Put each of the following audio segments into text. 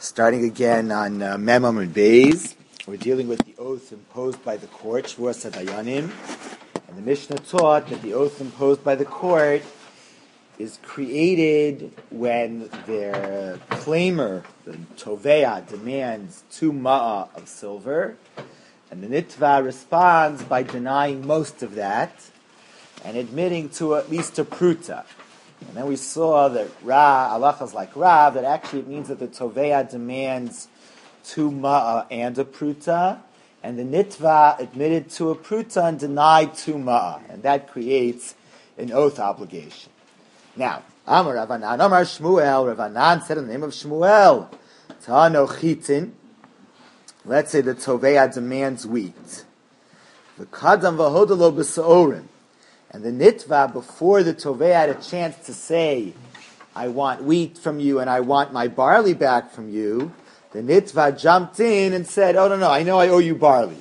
Starting again on Memam and Beis, we're dealing with the oath imposed by the court, Shvuas HaDayanim, and the Mishnah taught that the oath imposed by the court is created when the claimer, the Tovea, demands 2 ma'ah of silver, and the Nitva responds by denying most of that and admitting to at least a pruta. And then we saw that halachas like Rav, that actually it means that the Tovea demands 2 ma'ah and a pruta, and the Nitva admitted to a pruta and denied 2 ma'ah, and that creates an oath obligation. Now, Amar Ravanan, Amar Shmuel, Ravanan said in the name of Shmuel, Ta'ano chitin, let's say the Tovea demands wheat. V'kadam v'hodalo b'sa'orim, and the Nitva, before the Tovea had a chance to say, I want wheat from you and I want my barley back from you, the Nitva jumped in and said, oh, no, I know I owe you barley.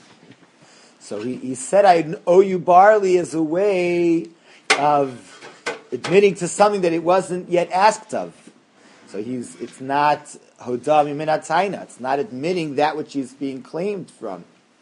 So he said, I owe you barley as a way of admitting to something that it wasn't yet asked of. So it's not Hodah Miminat Taina. It's not admitting that which is being claimed from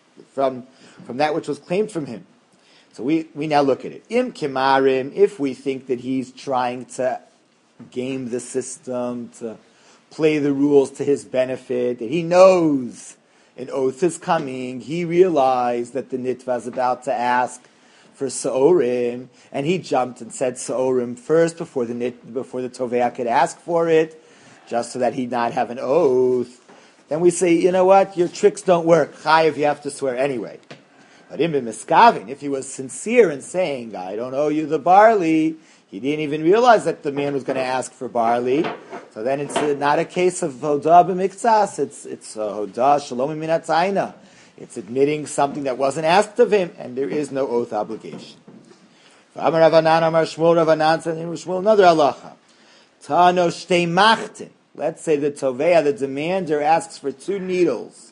that which was claimed from him. So we now look at it. Im Kimarim, if we think that he's trying to game the system, to play the rules to his benefit, that he knows an oath is coming, he realized that the Nitva is about to ask for Sa'orim, and he jumped and said Sa'orim first before the Tovea could ask for it, just so that he'd not have an oath. Then we say, you know what, your tricks don't work. Chayiv, you have to swear anyway. But if he was sincere in saying, I don't owe you the barley, he didn't even realize that the man was going to ask for barley. So then it's not a case of Hodah b'miktsas, it's Hodah shalom minat taina. It's admitting something that wasn't asked of him, and there is no oath obligation. Amar Ravanan, Amar Shmuel, Ravanan said in Shmuel another halacha. Ta'ano shtei machtin. Let's say the Tovea, the demander, asks for 2 needles.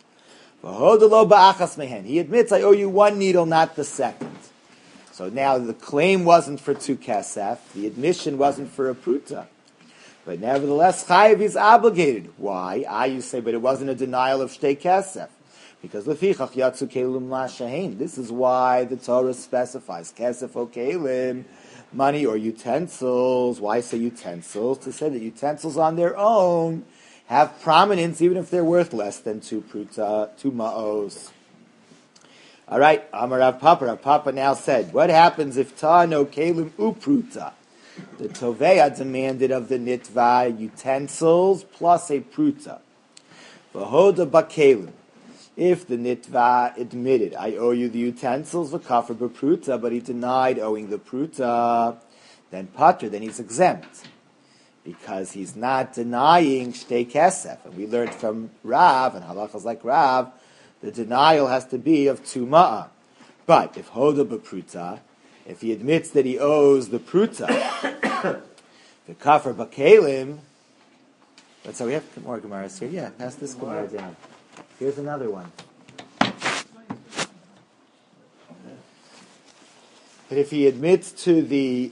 He admits, I owe you 1 needle, not the second. So now the claim wasn't for 2 kesef, the admission wasn't for a pruta. But nevertheless, chayiv is obligated. Why? You say, but it wasn't a denial of shtei kesef. Because lefichach yatsu kelim la'shahin. This is why the Torah specifies kesef o kelim, money or utensils. Why say utensils? To say that utensils on their own have prominence even if they're worth less than 2 ma'os. All right, Amar Rav Papa. Rav Papa now said, what happens if ta'ano kelim upruta? The Tovea demanded of the Nitva utensils plus a pruta. V'hoda ba'kelim. If the Nitva admitted, I owe you the utensils, v'kafar b'pruta, but he denied owing the pruta, then pater, then he's exempt. Because he's not denying shtei kesef. And we learned from Rav, and halachas like Rav, the denial has to be of 2 ma'ah. But if hoda b'pruta, if he admits that he owes the pruta, the kafar b'kelim, let's say we have more Gemaras here. Yeah, pass this Gemara down. Here's another one. But if he admits to the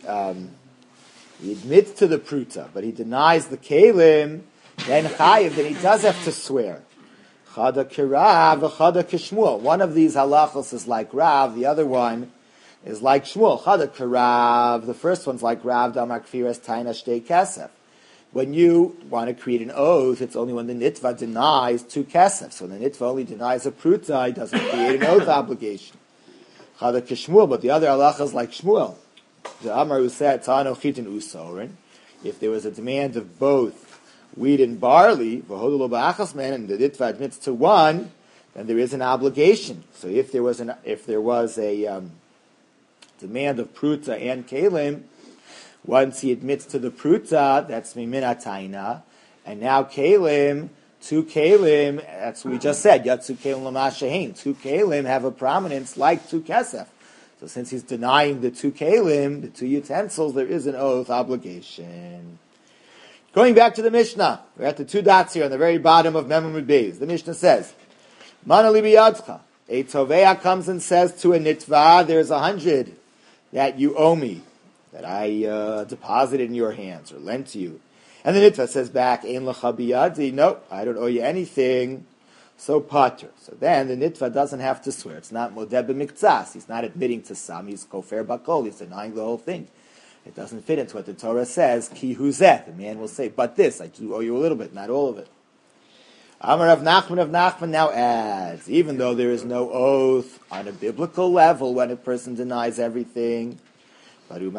pruta, but he denies the kelim, then chayiv, then he does have to swear. Chada kirav, chada kishmuel. One of these halachos is like Rav, the other one is like Shmuel. Chada kirav, the first one's like Rav, damar kfiras taina shtei kesef. When you want to create an oath, it's only when the Nitva denies 2 kesef. So the Nitva only denies a pruta, he doesn't create an oath obligation. Chada kishmuel, but the other halacha is like Shmuel. The Amar who said, Ta'ano chitin usorin, if there was a demand of both wheat and barley, and the Nitva admits to 1, then there is an obligation. So if there was a demand of pruta and kelim, once he admits to the pruta, that's miminat taina, and now kelim, 2 kelim, that's what we just said, yatsu kelim l'mashahin, 2 kelim have a prominence like 2 kesef. So since he's denying the 2 kelim, the 2 utensils, there is an oath obligation. Going back to the Mishnah, we're at the 2 dots here on the very bottom of Memam Beis. The Mishnah says, Mana li biyadcha. A Tovea comes and says to a Nitva, there's 100 that you owe me, that I deposited in your hands or lent to you. And the Nitva says back, Ein lecha biyadi, no, I don't owe you anything, so pater. So then the Nitva doesn't have to swear. It's not modeh b'miktsas. He's not admitting to some. He's kofer bakol. He's denying the whole thing. It doesn't fit into what the Torah says, ki huzeh. The man will say, but this, I do owe you a little bit, not all of it. Amar Rav Nachman now adds, even though there is no oath on a biblical level when a person denies everything, but there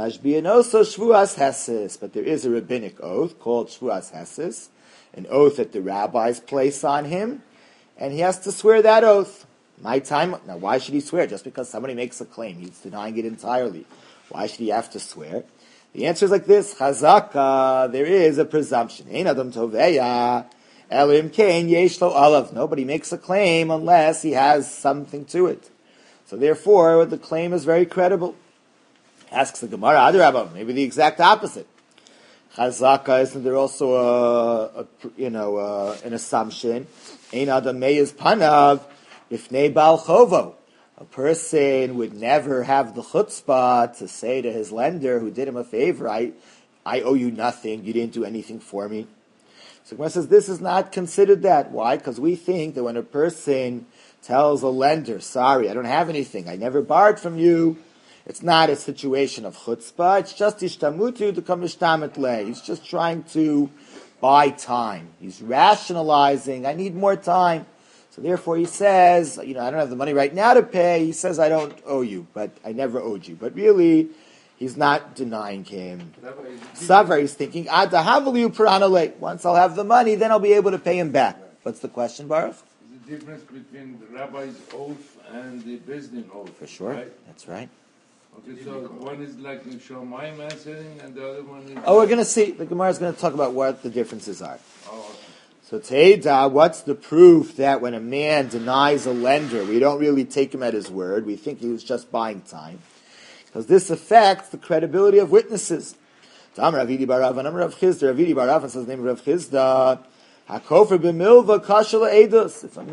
is a rabbinic oath called Shvuas Heses, an oath that the rabbis place on him, and he has to swear that oath. Now, why should he swear? Just because somebody makes a claim, he's denying it entirely. Why should he have to swear? The answer is like this: Chazaka, there is a presumption. Ein adam toveya elim kein yesh lo alav. Nobody makes a claim unless he has something to it. So therefore, the claim is very credible. Asks the Gemara, Adarabba, maybe the exact opposite. Chazaka, isn't there also an assumption? Ein adam meyez panav ifnei bal chovo. A person would never have the chutzpah to say to his lender who did him a favor, I owe you nothing, you didn't do anything for me. So Gemara says this is not considered that. Why? Because we think that when a person tells a lender, sorry, I don't have anything, I never borrowed from you, it's not a situation of chutzpah, it's just ishtamutu to come ishtamet le. He's just trying to buy time. He's rationalizing, I need more time. So therefore he says, I don't have the money right now to pay. He says, I don't owe you, but I never owed you. But really, he's not denying him. Savar, he's thinking, once I'll have the money, then I'll be able to pay him back. What's the question, Baruch? There's a difference between the rabbi's oath and the Bezdin oath. For sure, right? That's right. Okay, so one is like in Shomayim answering, and the other one is... Oh, we're going to see. The Gemara is going to talk about what the differences are. Oh, okay. So Teida, what's the proof that when a man denies a lender, we don't really take him at his word, we think he was just buying time? Because this affects the credibility of witnesses. Tam Ravidi Barav and Rav Chizda. Ravidi Barav says the name of Rav Chizda. Hakofer b'milva kashala edus. If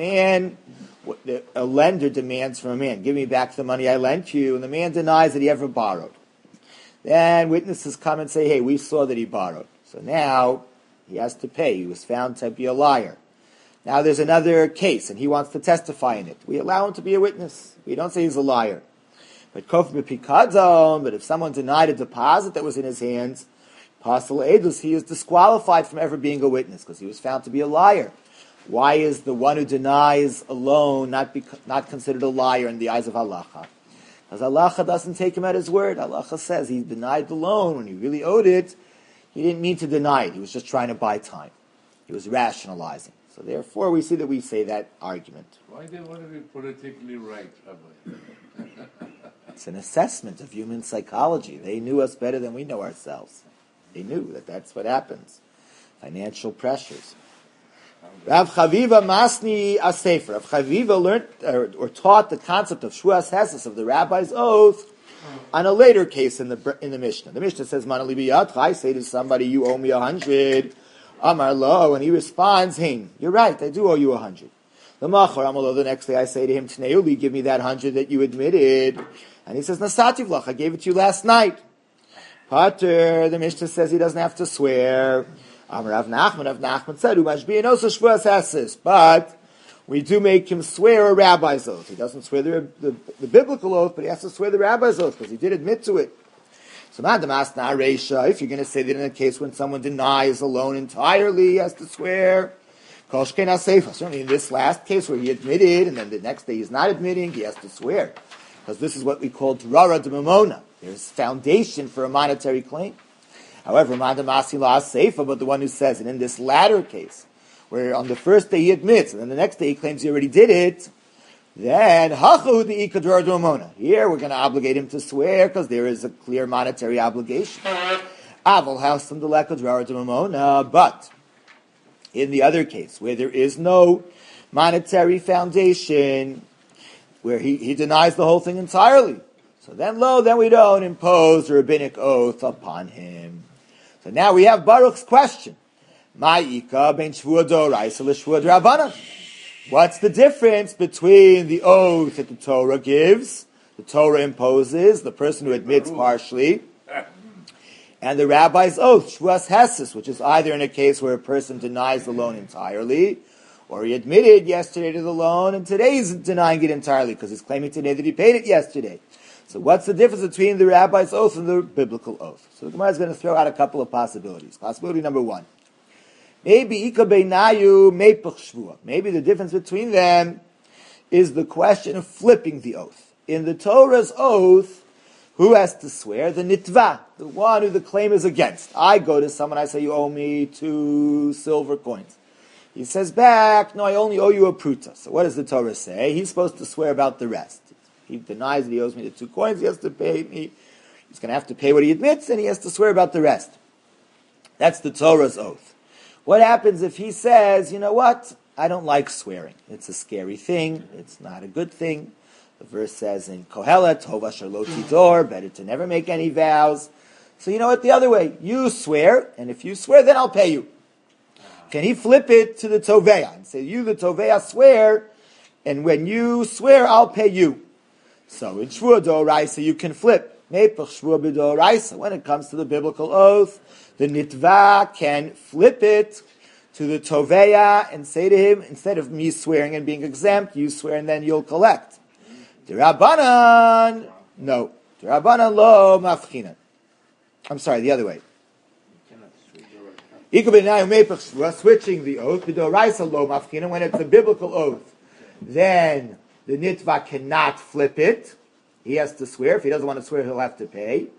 a lender demands from a man, give me back the money I lent you, and the man denies that he ever borrowed, then witnesses come and say, hey, we saw that he borrowed. So now he has to pay. He was found to be a liar. Now there's another case, and he wants to testify in it. We allow him to be a witness. We don't say he's a liar. But if someone denied a deposit that was in his hands, Pasal Edus, he is disqualified from ever being a witness because he was found to be a liar. Why is the one who denies a loan not considered a liar in the eyes of Halacha? Because Halacha doesn't take him at his word. Halacha says he denied the loan when he really owed it. He didn't mean to deny it. He was just trying to buy time. He was rationalizing. So therefore, we see that we say that argument. Why do they want to be politically right, Rabbi? It's an assessment of human psychology. They knew us better than we know ourselves. They knew that that's what happens. Financial pressures. Rav Chaviva Masni Asefer. Rav Chaviva learned or taught the concept of Shvuas Heses, of the rabbi's oath, on a later case in the Mishnah. The Mishnah says, "Mana li biyadcha," I say to somebody, you owe me 100. Amar lo, and he responds, "Hein, you're right, I do owe you 100." The Machar Amar lo, the next day I say to him, "Tneuli, give me that 100 that you admitted." And he says, "Nasati v'lach, I gave it to you last night." Pater, the Mishnah says he doesn't have to swear. Amar Rav Nachman said, "Umashbi no Shvuas Heses," but we do make him swear a rabbi's oath. He doesn't swear the biblical oath, but he has to swear the rabbi's oath because he did admit to it. So, if you're going to say that in a case when someone denies a loan entirely, he has to swear. Certainly in this last case where he admitted, and then the next day he's not admitting, he has to swear. Because this is what we call drara de mamona. There's foundation for a monetary claim. However, but the one who says, and in this latter case, where on the first day he admits, and then the next day he claims he already did it, then here we're going to obligate him to swear because there is a clear monetary obligation. But in the other case, where there is no monetary foundation, where he denies the whole thing entirely, so then we don't impose a rabbinic oath upon him. So now we have Baruch's question. What's the difference between the oath that the Torah gives, the Torah imposes, the person who admits partially, and the rabbi's oath, shvuas hesis, which is either in a case where a person denies the loan entirely, or he admitted yesterday to the loan, and today he's denying it entirely because he's claiming today that he paid it yesterday. So what's the difference between the rabbi's oath and the biblical oath? So the Gemara is going to throw out a couple of possibilities. Possibility number one. Maybe ika beinayu meipuch shvua. Maybe the difference between them is the question of flipping the oath. In the Torah's oath, who has to swear? The nitva, the one who the claim is against. I go to someone, I say, you owe me 2 silver coins. He says back, no, I only owe you a pruta. So what does the Torah say? He's supposed to swear about the rest. He denies that he owes me the 2 coins, he has to pay me. He's going to have to pay what he admits, and he has to swear about the rest. That's the Torah's oath. What happens if he says, you know what? I don't like swearing. It's a scary thing. It's not a good thing. The verse says in Kohelet, Tova Shalot Tidor, better to never make any vows. So you know what? The other way. You swear, and if you swear, then I'll pay you. Can he flip it to the Toveya and say, you, the Toveya, swear, and when you swear, I'll pay you. So in Shvua D'Oraisa, you can flip. Mepach Shvua B'D'Oraisa. When it comes to the biblical oath, the Nitva can flip it to the Toveya and say to him, instead of me swearing and being exempt, you swear and then you'll collect. D'Rabbanan, no. D'Rabbanan lo mafchinan. I'm sorry, the other way. We're switching the oath. B'D'Oraisa lo mafchinan. When it's a biblical oath, then the nitva cannot flip it. He has to swear. If he doesn't want to swear, he'll have to pay.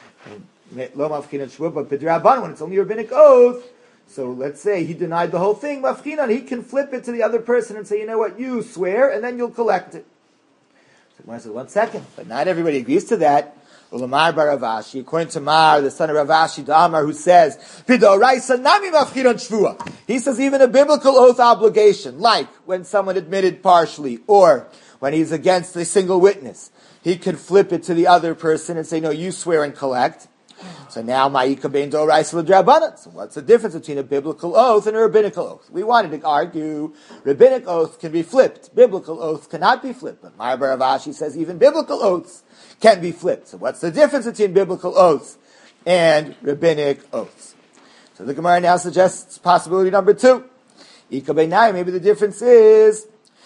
Lo mafchinan shvua, but b'D'Rabbanan, when it's only a rabbinic oath, so let's say he denied the whole thing, mafchinan, he can flip it to the other person and say, you know what, you swear, and then you'll collect it. So Gemara says, 1 second, but not everybody agrees to that. Ulamar bar Ravashi, according to Mar, the son of Ravashi, Damar, who says, B'D'Oraisa nami mafchinan shvua. He says even a biblical oath obligation, like when someone admitted partially, or when he's against a single witness, he could flip it to the other person and say, no, you swear and collect. So now, ma'ika bein d'oraisa l'drabanan. So what's the difference between a biblical oath and a rabbinical oath? We wanted to argue rabbinic oath can be flipped. Biblical oath cannot be flipped. But Mar bar Ravashi says even biblical oaths can be flipped. So what's the difference between biblical oaths and rabbinic oaths? So the Gemara now suggests possibility number 2. Ika beinai, maybe the difference is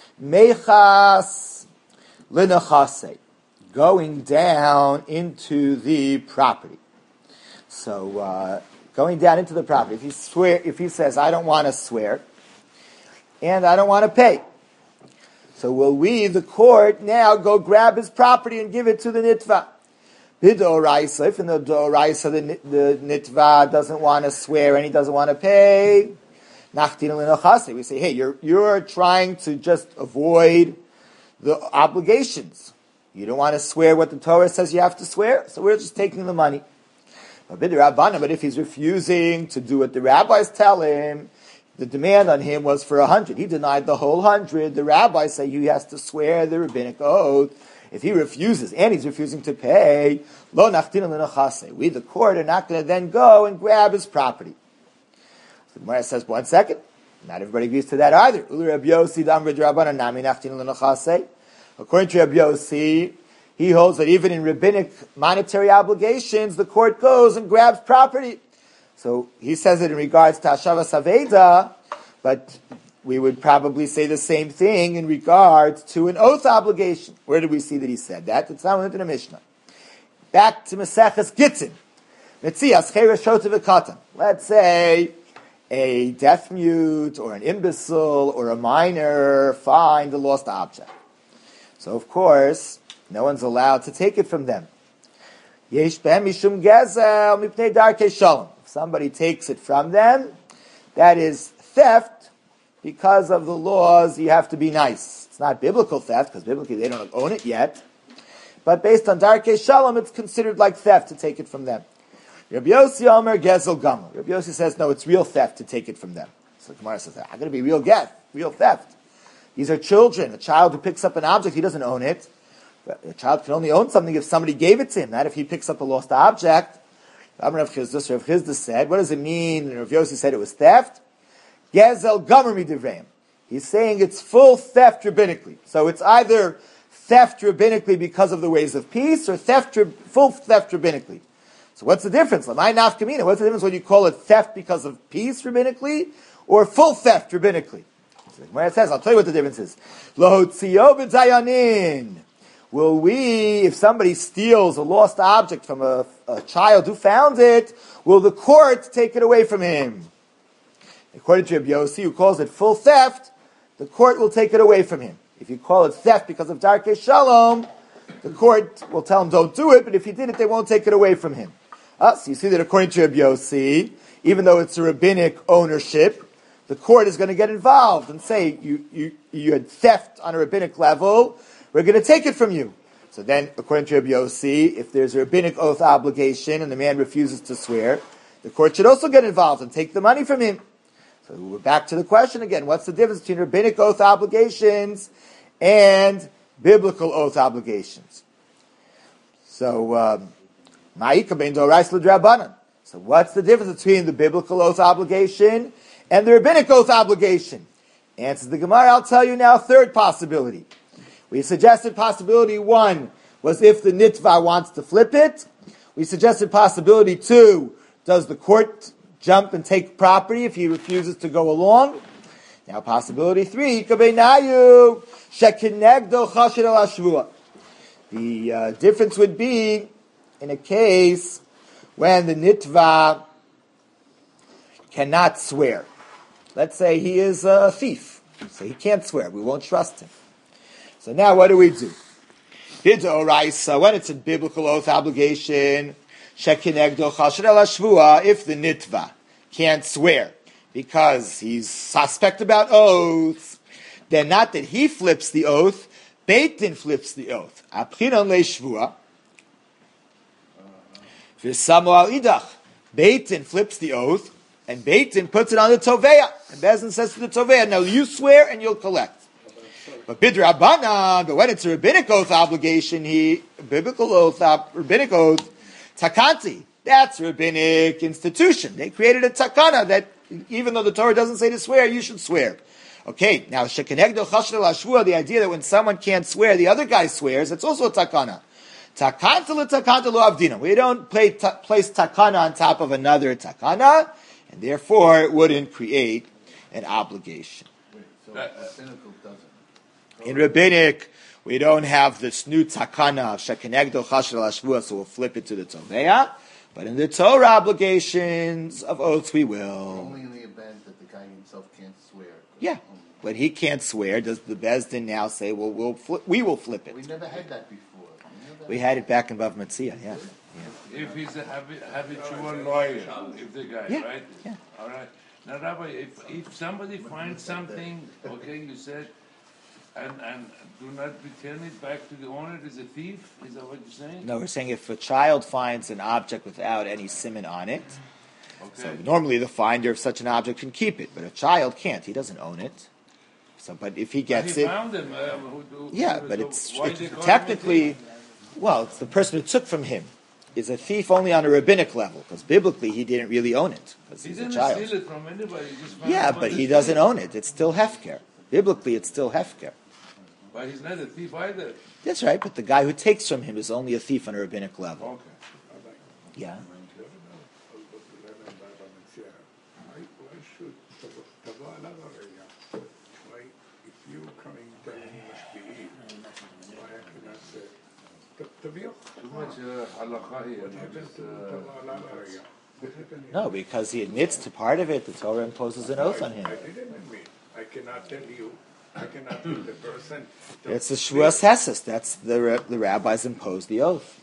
mechas l'nechase, going down into the property. So, going down into the property, if he says, I don't want to swear, and I don't want to pay. So will we, the court, now go grab his property and give it to the nitva? B'D'Oraisa, if in the D'Oraisa the nitva doesn't want to swear and he doesn't want to pay, nachtin l'nechase, we say, hey, you're trying to just avoid the obligations. You don't want to swear what the Torah says you have to swear, so we're just taking the money. But if he's refusing to do what the rabbis tell him, the demand on him was for 100. He denied the whole 100. The rabbis say he has to swear the rabbinic oath. If he refuses and he's refusing to pay, lo nachtin l'nechase. We, the court, are not going to then go and grab his property. So the Gemara says, 1 second. Not everybody agrees to that either. According to Rabbi Yossi, he holds that even in rabbinic monetary obligations, the court goes and grabs property. So he says it in regards to Hashavas Aveda, but we would probably say the same thing in regards to an oath obligation. Where did we see that he said that? It's not in the Mishnah. Back to Maseches Gittin. Let's say a deaf mute or an imbecile or a minor find a lost object. So of course, no one's allowed to take it from them. If somebody takes it from them, that is theft because of the laws. You have to be nice. It's not biblical theft because biblically they don't own it yet. But based on Darkei Shalom, it's considered like theft to take it from them. Rabbi Yossi Omer Gezel Gama. Rabbi Yossi says, no, it's real theft to take it from them. So the Gemara says, I'm going to be real theft. These are children. A child who picks up an object, he doesn't own it. A child can only own something if somebody gave it to him, not if he picks up a lost object. Rav Chisda said, what does it mean? Rav Yossi said it was theft. Gezel Gomer Midivreim. He's saying it's full theft rabbinically. So it's either theft rabbinically because of the ways of peace, or full theft rabbinically. So what's the difference? Lamai nafkamina. What's the difference when you call it theft because of peace rabbinically or full theft rabbinically? So the Gemara says, I'll tell you what the difference is. Lohotzio b'zayanin. Will we, if somebody steals a lost object from a child who found it, will the court take it away from him? According to Rabbi Yossi, who calls it full theft, the court will take it away from him. If you call it theft because of Darkei Shalom, the court will tell him don't do it, but if he did it, they won't take it away from him. So you see that according to Rabbi Yossi, even though it's a rabbinic ownership, the court is going to get involved and say, you had theft on a rabbinic level, we're going to take it from you. So then, according to Rabbi Yossi, if there's a rabbinic oath obligation and the man refuses to swear, the court should also get involved and take the money from him. So we're back to the question again, what's the difference between rabbinic oath obligations and biblical oath obligations? So, so what's the difference between the biblical oath obligation and the rabbinic oath obligation? Answers the Gemara, I'll tell you now, third possibility. We suggested possibility 1 was if the nitva wants to flip it. We suggested possibility 2, does the court jump and take property if he refuses to go along? Now possibility 3, the difference would be in a case when the nitva cannot swear. Let's say he is a thief, so he can't swear. We won't trust him. So now what do we do? When it's a biblical oath obligation, if the nitva can't swear because he's suspect about oaths, then not that he flips the oath, Beit Din flips the oath. Beit Din flips the oath, and Beit Din puts it on the Toveya. And Beis Din says to the Toveya, now you swear and you'll collect. But Bidrabanan, but when it's a rabbinic oath obligation, rabbinic oath, takanti, that's a rabbinic institution. They created a takana that even though the Torah doesn't say to swear, you should swear. Okay, now shekenegdo chashel ashvua, the idea that when someone can't swear, the other guy swears, it's also a takana. Takanta l'takanta lo avdina. We don't place takana on top of another takana, and therefore it wouldn't create an obligation. In rabbinic, we don't have this new takana of shekenegdo chashel ashvua, so we'll flip it to the toveya. But in the Torah obligations of oaths, we will. Only in the event that the guy himself can't swear. Yeah. When he can't swear, does the Beis Din now say, well, we will flip it? We never had that before. We had it back in Bav Metzia, yeah. If he's a habitual lawyer, if the guy, Yeah. right? Yeah. All right. Now, Rabbi, if somebody finds something, okay, you said, and do not return it back to the owner, is a thief? Is that what you're saying? No, we're saying if a child finds an object without any siman on it, so normally the finder of such an object can keep it, but a child can't. He doesn't own it. So, but if he gets it, found him. but it's technically, it's the person who took from him is a thief only on a rabbinic level, because biblically he didn't really own it, because he's a child. He didn't steal it from anybody. He just found But he doesn't own it. It's still hefker. Biblically, it's still hefker. But he's not a thief either. That's right, but the guy who takes from him is only a thief on a rabbinic level. Okay. Yeah. Too much halakha here. No, because he admits to part of it, the Torah imposes an oath on him. I cannot tell you. I cannot tell the person. It's the Shvuas Heses. That's the rabbis impose the oath.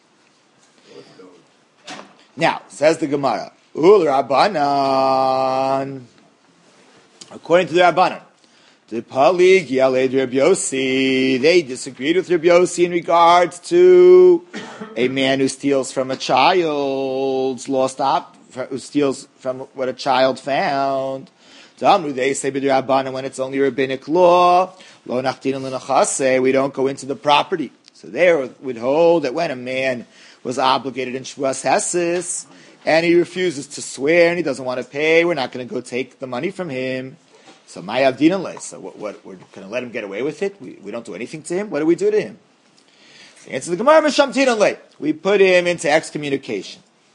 Now, says the Gemara, Ul Rabbanan. According to the Rabbanan, the Palig Yaled Rabbi Yossi, they disagreed with Rabbi Yossi in regards to a man who steals from a child's who steals from what a child found. They say when it's only rabbinic law, we don't go into the property. So they would hold that when a man was obligated in Shvuas Heses and he refuses to swear and he doesn't want to pay, we're not going to go take the money from him. So Mayav Dinale. So what we're going to let him get away with it? We don't do anything to him. What do we do to him? So answer the Gemara Misham Dinale. We put him into excommunication.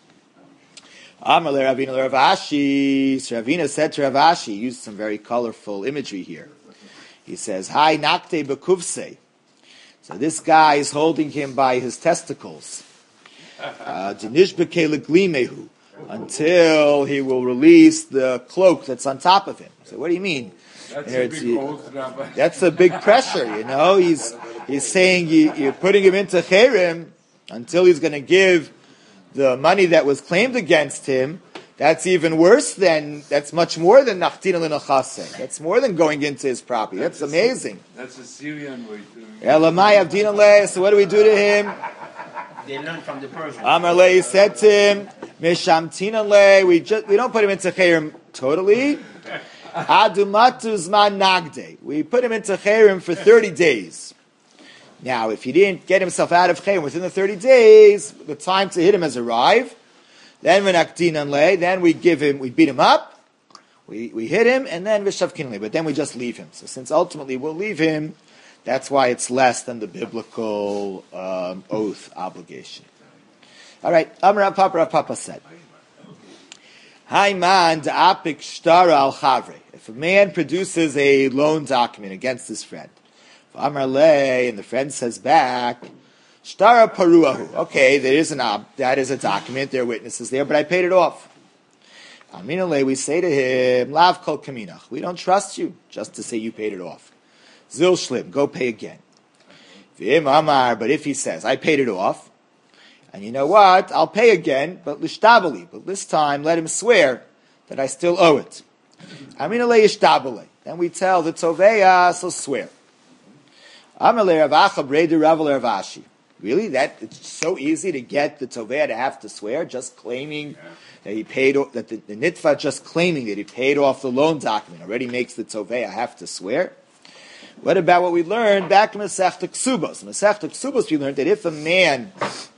Amar le Ravina le Rav Ashi. So Ravina said to Rav Ashi, he used some very colorful imagery here. He says, Hai nakte bekuvse. So this guy is holding him by his testicles. Until he will release the cloak that's on top of him. So what do you mean? That's a big oath, Rabbi. That's a big pressure, He's saying you're putting him into cherem until he's going to give the money that was claimed against him. That's even worse that's much more than nachtina l'nachase. That's more than going into his property. That's amazing. That's a Syrian way to... Elamai avdina le. So what do we do to him? They learned from the Persians. Amar le said to him, Mishamtina le. We don't put him into cherem totally. Adumatu zman nagde. We put him into cherem for 30 days. Now, if he didn't get himself out of cherem within the 30 days, the time to hit him has arrived. Then we beat him up, we hit him, and then v'shavkin le. But then we just leave him. So since ultimately we'll leave him, that's why it's less than the biblical oath obligation. All right, Rav Papa said, Haiman da'apik shtara al chavre. If a man produces a loan document against his friend, Amar le, and the friend says back, Shtara paruahu. Okay, that is a document. There are witnesses there, but I paid it off. Aminale, we say to him, Lav kol kaminach. We don't trust you just to say you paid it off. Zil shlim, go pay again. V'im amar, but if he says I paid it off, and you know what, I'll pay again, but lishtabali. But this time, let him swear that I still owe it. Aminale yishtabale. Then we tell the toveya, so swear. Amale Rav Acha Breder Rav Rav Ashi. Really? It's so easy to get the Tovea to have to swear, just claiming that he paid, that the Nitva just claiming that he paid off the loan document already makes the Tovea have to swear? What about what we learned back in Masechta Ksubos? In Masechta Ksubos we learned that if a man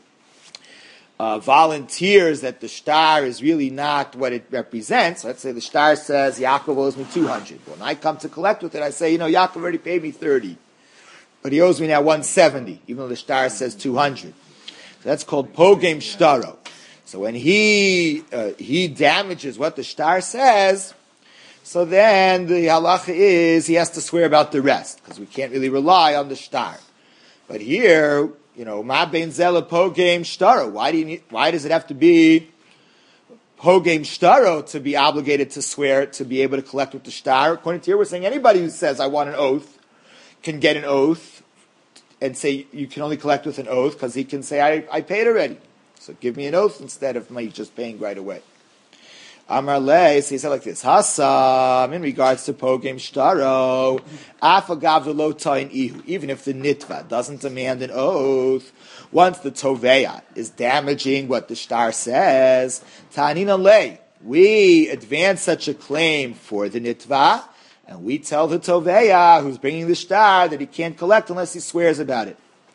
volunteers that the shtar is really not what it represents, let's say the shtar says, Yaakov owes me 200. When I come to collect with it, I say, Yaakov already paid me 30. But he owes me now 170, even though the shtar says 200. So that's called pogem shtaro. So when he damages what the shtar says, so then the halacha is he has to swear about the rest, because we can't really rely on the shtar. But here, ma ben zela pogem shtaro. Why does it have to be pogem shtaro to be obligated to swear to be able to collect with the shtar? According to here, we're saying anybody who says I want an oath can get an oath and say you can only collect with an oath, because he can say I paid already, so give me an oath instead of me just paying right away. Amar le, so he said like this, Hasam, in regards to pogem shtaro, afagav lo tain ihu, even if the nitva doesn't demand an oath, once the toveya is damaging what the shtar says, tanina le, we advance such a claim for the nitva, and we tell the Toveya, who's bringing the shtar, that he can't collect unless he swears about it.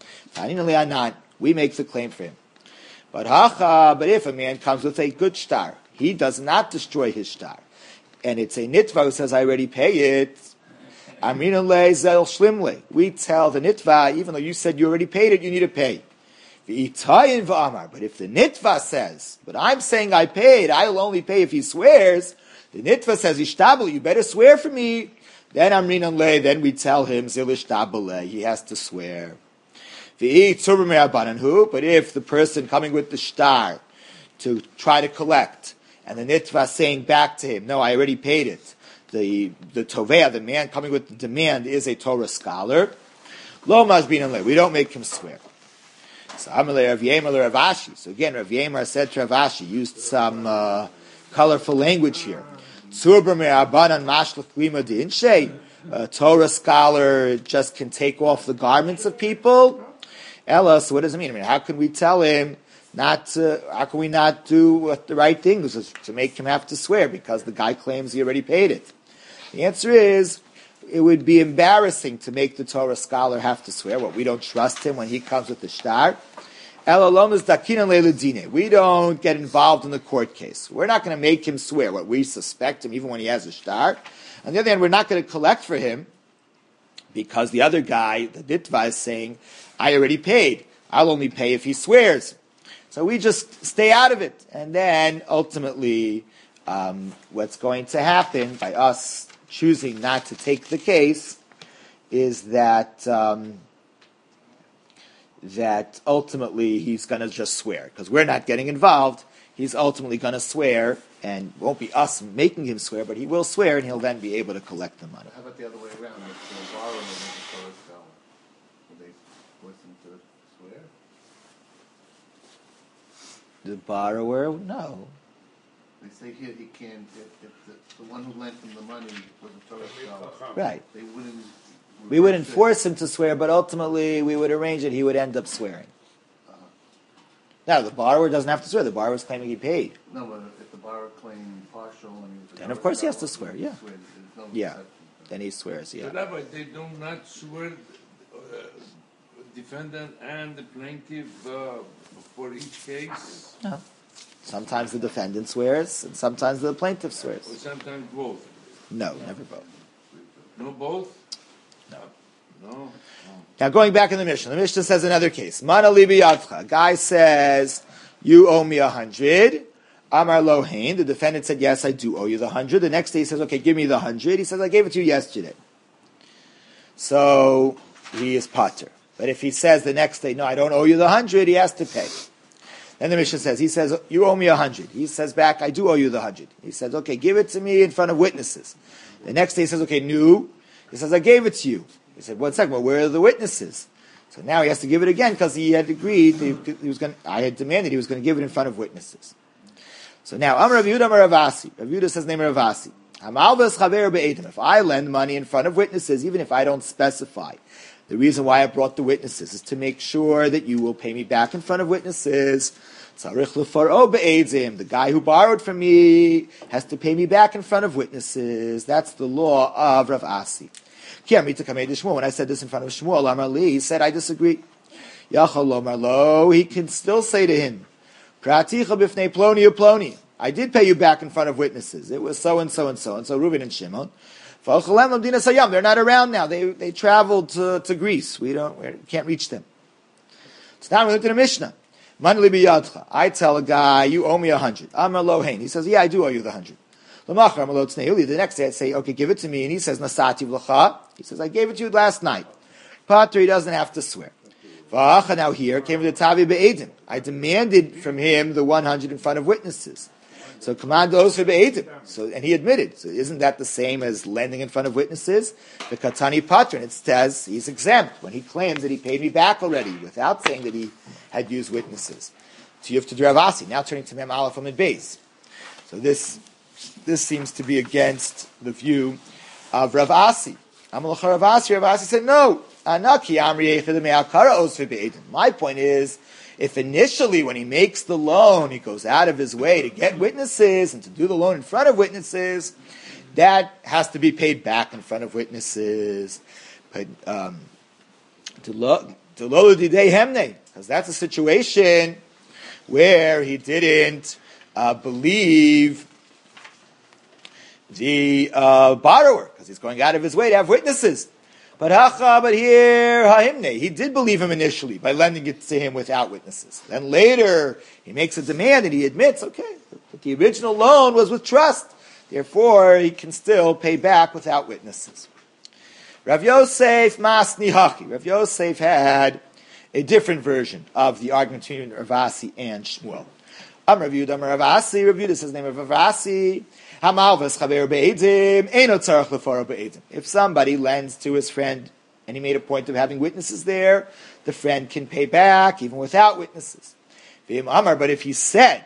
We make the claim for him. But if a man comes with a good shtar, he does not destroy his shtar, and it's a nitva who says, I already pay it, we tell the nitva, even though you said you already paid it, you need to pay. But if the nitva says, but I'm saying I paid, I'll only pay if he swears, the nitva says, Ishtabel, you better swear for me. Then we tell him, Zil he has to swear. But if the person coming with the shtar to try to collect, and the nitva saying back to him, no, I already paid it, the toveya, the man coming with the demand, is a Torah scholar, lo mashbin we don't make him swear. So Rav Ashi. So again, Rav Yemar said to Rav Ashi, used some colorful language here. A Torah scholar just can take off the garments of people. Ella, so what does it mean? How can we tell him how can we not do the right thing? This is to make him have to swear because the guy claims he already paid it. The answer is, it would be embarrassing to make the Torah scholar have to swear. We don't trust him when he comes with the shtar. We don't get involved in the court case. We're not going to make him swear what we suspect him, even when he has a shtar. On the other hand, we're not going to collect for him because the other guy, the ditva, is saying, I already paid. I'll only pay if he swears. So we just stay out of it. And then ultimately, what's going to happen by us choosing not to take the case is that that ultimately he's going to just swear. Because we're not getting involved, he's ultimately going to swear, and it won't be us making him swear, but he will swear, and he'll then be able to collect the money. How about the other way around? If the borrower was a Torah scholar, would they force him to swear? The borrower, no. They say here he can't, if the one who lent him the money was a Torah scholar, Right. they wouldn't... We wouldn't force him to swear, but ultimately we would arrange it, he would end up swearing. Now, the borrower doesn't have to swear. The borrower is claiming he paid. No, but if the borrower claimed partial and he was a Then, of Torah course, he has to scholar, swear, yeah. there's no Yeah. exception. Then he swears, yeah. So Rabbi, they do not swear defendant and the plaintiff for each case, No. Sometimes the defendant swears, and sometimes the plaintiff or swears. sometimes both. No, never both. No, both. No. No. Now, going back in the Mishnah says another case. Mana libi yadcha. A guy says, you owe me 100. Amar lohain. The defendant said, yes, I do owe you the 100. The next day he says, okay, give me the 100. He says, I gave it to you yesterday. So, he is pater. But if he says the next day, no, I don't owe you the 100, he has to pay. Then the Mishnah says, he says, you owe me 100. He says back, I do owe you the 100. He says, okay, give it to me in front of witnesses. The next day he says, okay, no. He says, I gave it to you. He said, 1 second, well, where are the witnesses? So now he has to give it again because he had agreed, I had demanded he was going to give it in front of witnesses. So now, Amar Rav Yehuda, Amar Rav Asi. Rav Yehuda says, name Rav Asi. If I lend money in front of witnesses, even if I don't specify, the reason why I brought the witnesses is to make sure that you will pay me back in front of witnesses. The guy who borrowed from me has to pay me back in front of witnesses. That's the law of Rav Asi. When I said this in front of Shmuel, Amar Li, he said, I disagree. He can still say to him, I did pay you back in front of witnesses. It was so and so and so and so, Reuben and Shimon. They're not around now. They traveled to Greece. We can't reach them. So now we look at the Mishnah. I tell a guy, you owe me 100. Amar lohain. He says, yeah, I do owe you the 100. The next day I say, okay, give it to me. And he says, Nasati v'lacha. He says, I gave it to you last night. Pater, he doesn't have to swear. Now here came the Tavi be'edim. I demanded from him the 100 in front of witnesses. So command those for be'edim. So, and he admitted. So isn't that the same as lending in front of witnesses? The Katani Pater, and it says he's exempt when he claims that he paid me back already without saying that he had used witnesses. Tiyuf to Rav Asi. Now turning to Mem Aleph Amid Beis. So this seems to be against the view of Rav Asi. Rav Asi said, no. My point is, if initially when he makes the loan, he goes out of his way to get witnesses and to do the loan in front of witnesses, that has to be paid back in front of witnesses. But because that's a situation where he didn't believe the borrower, because he's going out of his way to have witnesses. But here, he did believe him initially by lending it to him without witnesses. Then later, he makes a demand and he admits, okay, but the original loan was with trust. Therefore, he can still pay back without witnesses. Rav Yosef Masni Haki. Rav Yosef had a different version of the argument between Rav Asi and Shmuel. Rav Yehuda says the name of Rav Asi. If somebody lends to his friend and he made a point of having witnesses there, the friend can pay back even without witnesses. But if he said,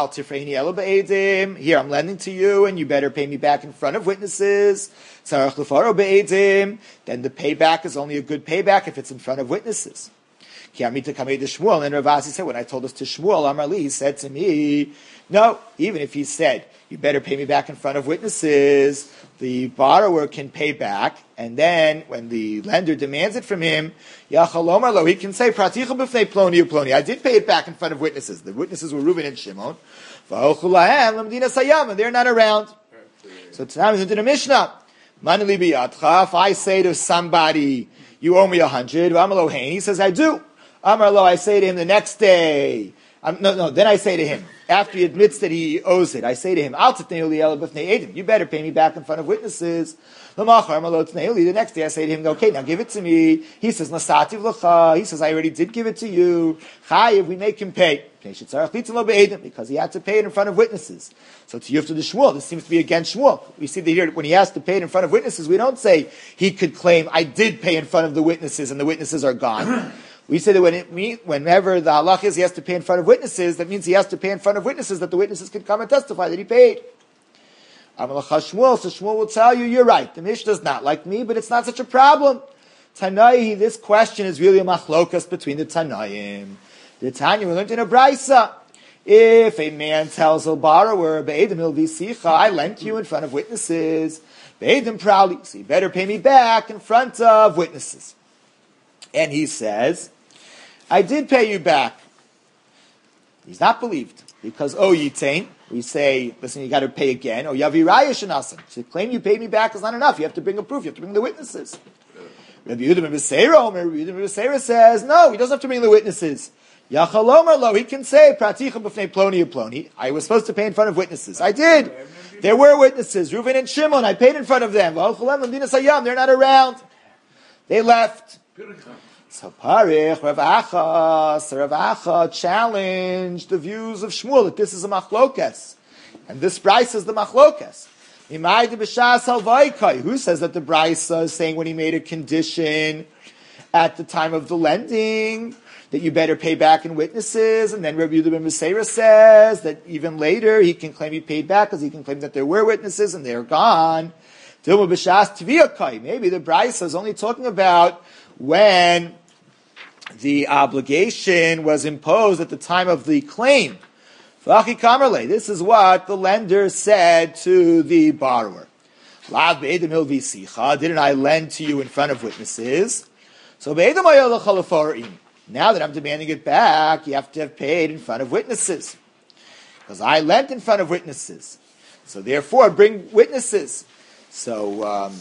here I'm lending to you and you better pay me back in front of witnesses, then the payback is only a good payback if it's in front of witnesses. And Rav Asi said, when I told this to Shmuel, Amar Li, he said to me, no, even if he said, you better pay me back in front of witnesses, the borrower can pay back, and then when the lender demands it from him, he can say, I did pay it back in front of witnesses. The witnesses were Reuben and Shimon. And they're not around. So tonight we into the Mishnah. If I say to somebody, you owe me 100, he says, I do. Amar lo, I say to him the next day, No. Then I say to him, after he admits that he owes it, I say to him, you better pay me back in front of witnesses. The next day I say to him, okay, now give it to me. He says, he says, I already did give it to you. Chayiv, we make him pay. Because he had to pay it in front of witnesses. So to Yufta the Shmuel, this seems to be against Shmuel. We see that here, when he has to pay it in front of witnesses, we don't say he could claim, I did pay in front of the witnesses and the witnesses are gone. We say that whenever the halach is he has to pay in front of witnesses, that means he has to pay in front of witnesses that the witnesses can come and testify that he paid. Shmuel, so Shmuel will tell you, you're right. The Mishnah is not like me, but it's not such a problem. Tanai, this question is really a machlokas between the Tanaim. The Tanya, we learned in a Brisa. If a man tells a borrower, Be'edim il visicha, I lent you in front of witnesses. Be'edim proudly, so you better pay me back in front of witnesses. And he says, I did pay you back. He's not believed. Because, yitain, we say, listen, you got to pay again. Yavi raya shenasan. To claim you paid me back is not enough. You have to bring a proof. You have to bring the witnesses. Rabbi Yehuda ben Beseira says, no, he doesn't have to bring the witnesses. Yachalomar lo, he can say, Praticha b'fnei ploni ploni. I was supposed to pay in front of witnesses. I did. There were witnesses. Reuven and Shimon, I paid in front of them. They're not around. They left. So Parich, Rav Acha challenged the views of Shmuel that this is a machlokas. And this Brisa is the machlokas. Who says that the Brisa is saying when he made a condition at the time of the lending that you better pay back in witnesses, and then Rabbi Yehuda ben Beseira says that even later he can claim he paid back because he can claim that there were witnesses and they're gone. Maybe the Brisa is only talking about when the obligation was imposed at the time of the claim. This is what the lender said to the borrower. Didn't I lend to you in front of witnesses? So now that I'm demanding it back, you have to have paid in front of witnesses. Because I lent in front of witnesses. So therefore, bring witnesses. So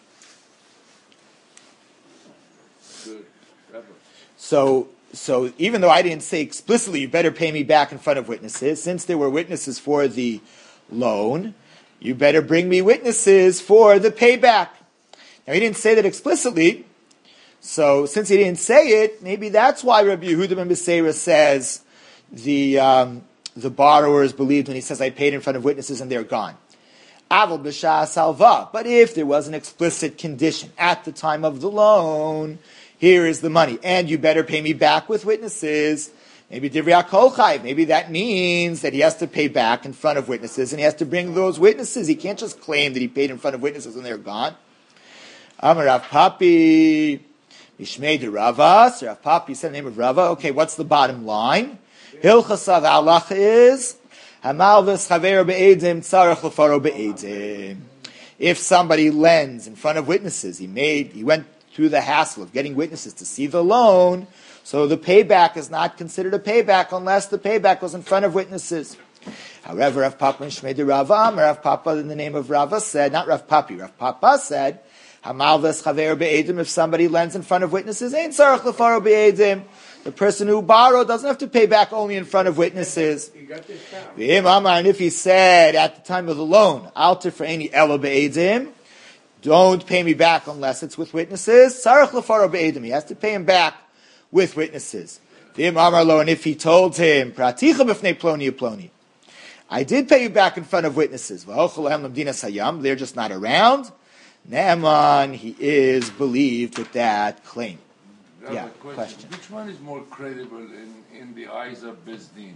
even though I didn't say explicitly, you better pay me back in front of witnesses, since there were witnesses for the loan, you better bring me witnesses for the payback. Now, he didn't say that explicitly, so since he didn't say it, maybe that's why Rabbi Yehuda ben Beseira says the borrowers believed when he says, I paid in front of witnesses and they're gone. Aval b'sha'as salva. But if there was an explicit condition at the time of the loan, here is the money, and you better pay me back with witnesses. Maybe divrei hakol chayv. Maybe that means that he has to pay back in front of witnesses, and he has to bring those witnesses. He can't just claim that he paid in front of witnesses and they're gone. Amar Rav Papi, Mishmei de Rava. So Rav Papi said the name of Rava. Okay, what's the bottom line? Hilchasa v'alach is hamalvus chaver be'edim tzarech lefaro be'edim. If somebody lends in front of witnesses, he went through the hassle of getting witnesses to see the loan, so the payback is not considered a payback unless the payback was in front of witnesses. However, Rav Papa and Shmei de Rava, Rav Papa in the name of Rava said, not Rav Papi, Rav Papa said, Hamalves chaver be'edim, if somebody lends in front of witnesses, ain't tzarech lefaro be'edim. The person who borrowed doesn't have to pay back only in front of witnesses. And if he said at the time of the loan, alter for any ela be'edim, don't pay me back unless it's with witnesses. Tzarech lefaro be'edim. He has to pay him back with witnesses. And if he told him, Praticha b'fnei ploni ploni, I did pay you back in front of witnesses. They're just not around. Naaman, he is believed with that claim. Yeah, question. Which one is more credible in the eyes of Bezdin?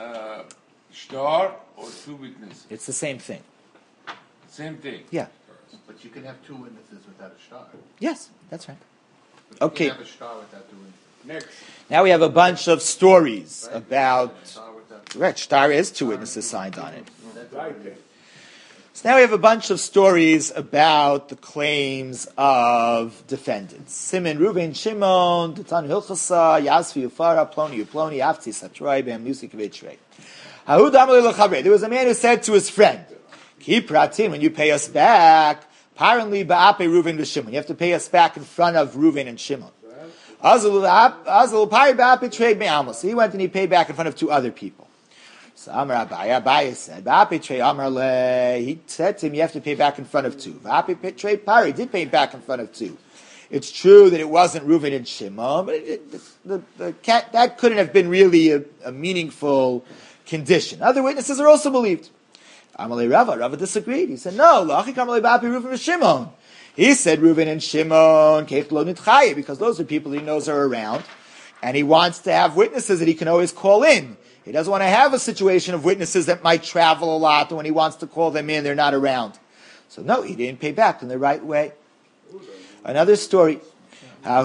Shtar or two witnesses? It's the same thing. Same thing. Yeah. But you can have two witnesses without a shtar. Yes, that's right. But you Okay. can have a shtar without two witnesses. Next. Now we have a bunch of stories Right? about... Shtar without Right, shtar is two witnesses signed on it. Right there. So now we have a bunch of stories about the claims of defendants. Simon, Reuven, Shimon, Datan Hilchasa, Yasvi, Ufara, Ploni, Uploni, Afti, Satroi, Bam, Nusi, Kavitray. There was a man who said to his friend, Keep pratim, when you pay us back, apparently ba'ape Reuven v'Shimon. You have to pay us back in front of Reuven and Shimon. Azul Pari Bapi trade me Amos. He went and he paid back in front of two other people. So Amar Abaye said, Bapi trade Amar Le. He said to him, you have to pay back in front of two. Bapi trade Pari did pay back in front of two. It's true that it wasn't Reuven and Shimon, but that couldn't have been really a meaningful condition. Other witnesses are also believed. Amalei Rava disagreed. He said, no, Lachi Kamalei Bapi Reuven and Shimon. He said Reuven and Shimon, because those are people he knows are around, and he wants to have witnesses that he can always call in. He doesn't want to have a situation of witnesses that might travel a lot, and when he wants to call them in, they're not around. So no, he didn't pay back in the right way. Another story. A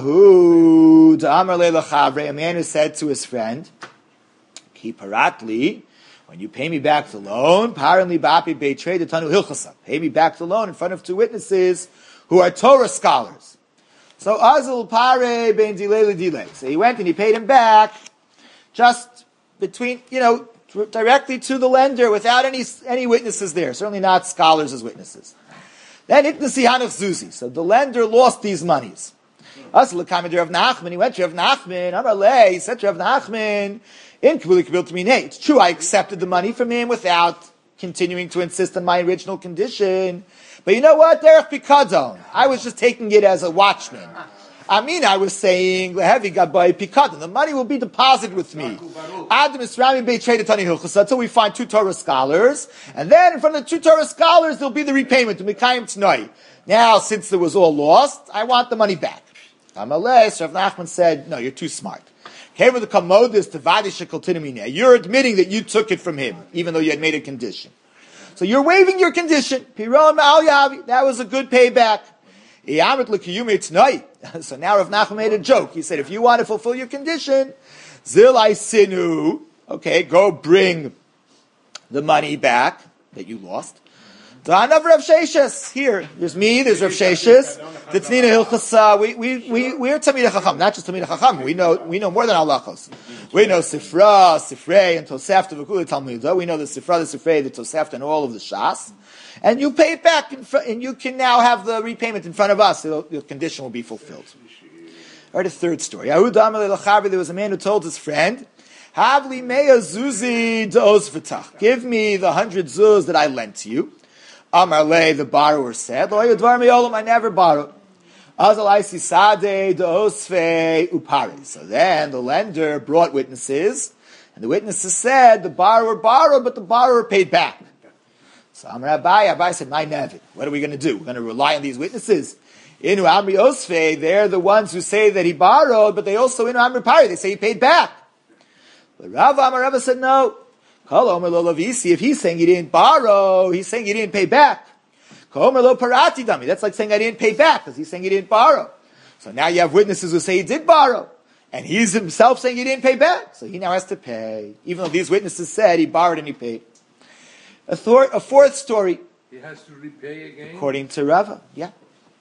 man who said to his friend, Ki paratli, when you pay me back the loan, pay me back the loan in front of two witnesses who are Torah scholars. So Azul Pare ben delay. So he went and he paid him back just between, directly to the lender without any witnesses there. Certainly not scholars as witnesses. Then Itnasi Hanach Zuzi. So the lender lost these monies. Azul Kamed Rav Nachman. He went to Rav Nachman. Amalei. He said to Rav Nachman, it's true, I accepted the money from him without continuing to insist on my original condition. But you know what? Derech Pikadon. I was just taking it as a watchman. I was saying, the money will be deposited with me. Until we find two Torah scholars. And then in front of the two Torah scholars, there'll be the repayment. Now, since it was all lost, I want the money back. Amalei, so Rav Nachman said, no, you're too smart. You're admitting that you took it from him, even though you had made a condition. So you're waiving your condition. That was a good payback. So now Rav Nachman made a joke. He said, if you want to fulfill your condition, Zilai Sinu, go bring the money back that you lost. Danav Rav Sheshes. Here, there's me, there's Rav Sheshes. Ditznina Hilchasa. We're Tamid Chacham, not just Tamid Chacham. We know more than halachos. We know Sifra, Sifrei, and Tosefta v'Kuli Talmudah. We know the Sifra, the Sifrei, the Tosefta, and all of the Shas. And you pay it back, and you can now have the repayment in front of us. The condition will be fulfilled. All right, a third story. There was a man who told his friend, Havli Meya Zuzi Doz V'tach. Give me the 100 zuz that I lent to you. Amar Le, the borrower said, Lo yadvar me'olam, I never borrowed. Azalai sisade do'osfe upari. So then the lender brought witnesses, and the witnesses said the borrower borrowed, but the borrower paid back. So Amar Abai said, my Nevid, what are we going to do? We're going to rely on these witnesses. Inu Amri Osfe, they're the ones who say that he borrowed, but they also, Inu Amri Pari, they say he paid back. But Amar said, no. If he's saying he didn't borrow, he's saying he didn't pay back. That's like saying I didn't pay back, because he's saying he didn't borrow. So now you have witnesses who say he did borrow, and he's himself saying he didn't pay back. So he now has to pay, even though these witnesses said he borrowed and he paid. A fourth story. He has to repay again? According to Rava, yeah.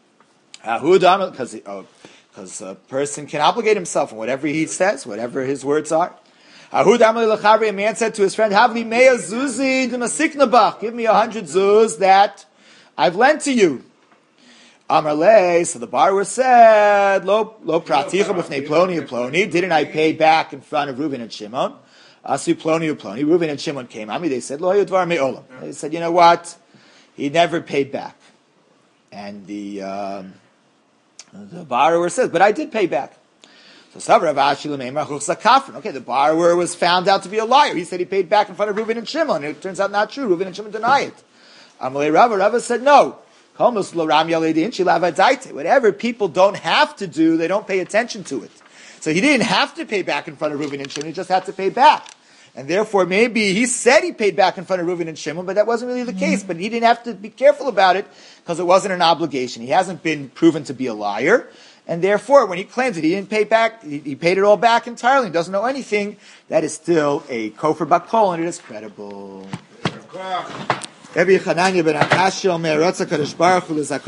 Because a person can obligate himself on whatever he says, whatever his words are. A man said to his friend, Havli meya zuzi d'masiknabach. Give me 100 zuz that I've lent to you. Amar Le, so the borrower said, Lo praticha b'fnei ploni u'ploni. Didn't I pay back in front of Reuven and Shimon? Asu ploni u'ploni. Reuven and Shimon came at me. They said, Lo yudvar me'olam. They said, you know what? He never paid back. And the borrower says, but I did pay back. So okay, the borrower was found out to be a liar. He said he paid back in front of Reuven and Shimon. It turns out not true. Reuven and Shimon deny it. Amalei Rava said no. Whatever people don't have to do, they don't pay attention to it. So he didn't have to pay back in front of Reuven and Shimon. He just had to pay back. And therefore, maybe he said he paid back in front of Reuven and Shimon, but that wasn't really the case. But he didn't have to be careful about it because it wasn't an obligation. He hasn't been proven to be a liar. And therefore, when he claims that he didn't pay back, he paid it all back entirely, he doesn't know anything, that is still a kofar bakol, and it is credible.